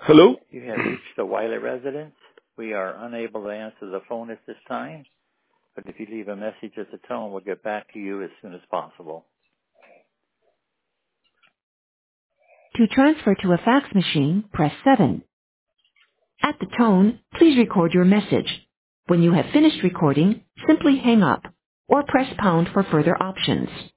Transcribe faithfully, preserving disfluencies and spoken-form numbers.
Hello? You have reached the Wiley residence. We are unable to answer the phone at this time, but if you leave a message at the tone, we'll get back to you as soon as possible. To transfer to a fax machine, press seven. At the tone, please record your message. When you have finished recording, simply hang up or press pound for further options.